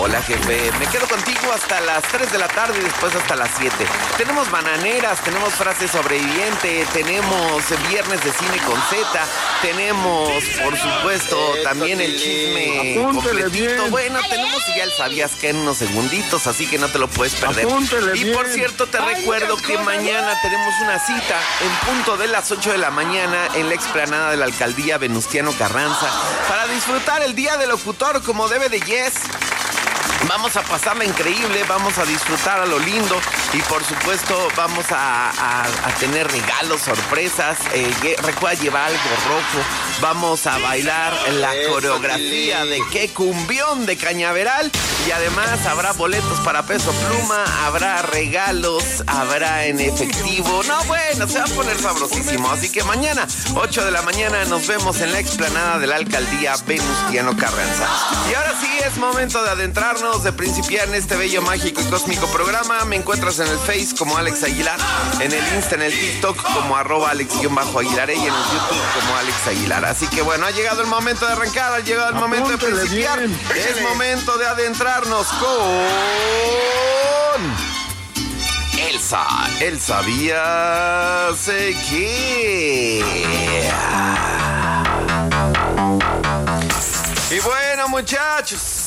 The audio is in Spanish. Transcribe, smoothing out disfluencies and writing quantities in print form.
Hola, jefe. Me quedo contigo hasta las 3 de la tarde y después hasta las 7. Tenemos bananeras, tenemos frase sobreviviente, tenemos viernes de cine con Z, tenemos, por supuesto, también el chisme completito. Bueno, tenemos ya el sabías que en unos segunditos, así que no te lo puedes perder. Y por cierto, te recuerdo que mañana tenemos una cita en punto de las 8 de la mañana en la explanada de la alcaldía Venustiano Carranza para disfrutar el Día del Locutor como debe de Yes. Vamos a pasarla increíble, vamos a disfrutar a lo lindo y por supuesto vamos a tener regalos, sorpresas. Recuerda llevar algo rojo, vamos a bailar la coreografía de Qué Cumbión de Cañaveral y además habrá boletos para Peso Pluma, habrá regalos, habrá en efectivo. No, bueno, se va a poner sabrosísimo. Así que mañana, 8 de la mañana, nos vemos en la explanada de la alcaldía Venustiano Carranza. Y ahora sí es momento de adentrarnos, de principiar en este bello, mágico y cósmico programa. Me encuentras en el Face como Alex Aguilar, en el Insta, en el TikTok como @Alex_Aguilar y en el YouTube como Alex Aguilar. Así que bueno, ha llegado el momento de arrancar, ha llegado el momento de principiar. Es momento de adentrarnos con Elsa. ¿El sabías qué? Y bueno, muchachos,